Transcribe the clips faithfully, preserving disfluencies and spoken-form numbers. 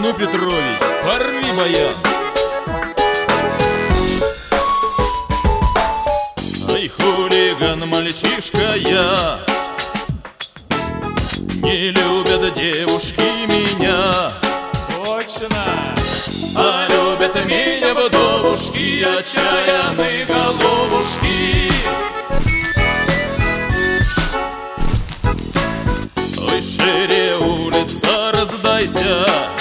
Ну, Петрович, порви баян. Ай, хулиган, мальчишка я, не любят девушки меня. Точно. А любят меня вдовушки, отчаянные головушки. Ой, шире улица, раздайся,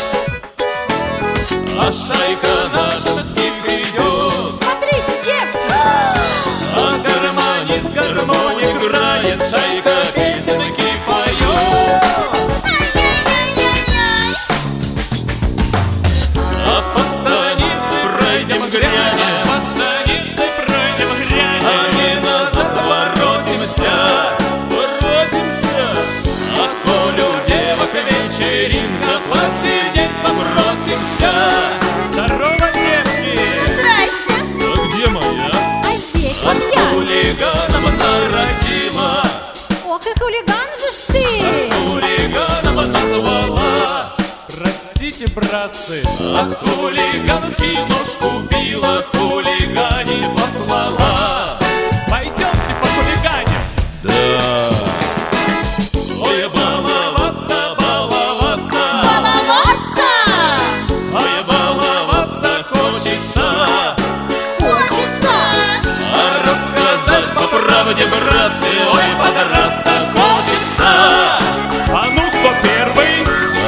а шайка наша с кем идет. Смотрите, девки! А гармонист гармоник играет, шайка песенки поет. А по станице пройдем грянем, По станице пройдем грянем, а не назад воротимся, воротимся. А коль у девок вечеринка, посидеть попросимся. Здорово, девки! Здрасте! А где моя? А здесь А вот я! хулиганом народила, Ох, и хулиган же ж ты! хулиганом назвала. Простите, братцы, А хулиганский нож купила, хулиганить послала. пойдемте по хулиганям. Да. Ой, баловаться, баловаться, Баловаться! ой, баловаться хочется. Хочется! А рассказать по правде, братцы, ой, подраться хочется. А ну, кто первый?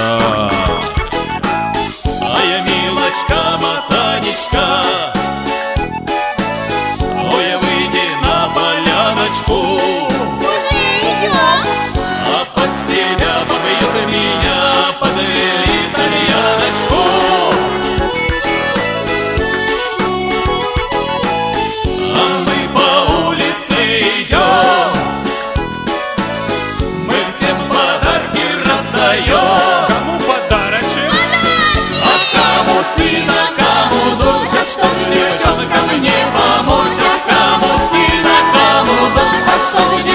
А я, милочка, мотанечка, ой, выйди на поляночку. Уже идем! А под себя побьет меня, подвели итальяночку. А мы по улице идем, мы всем подарки раздаем. Кому подарочек? А кому сына, кому дочь, а что ж девчонкам не помочь? А кому сына, кому дочь, а что ж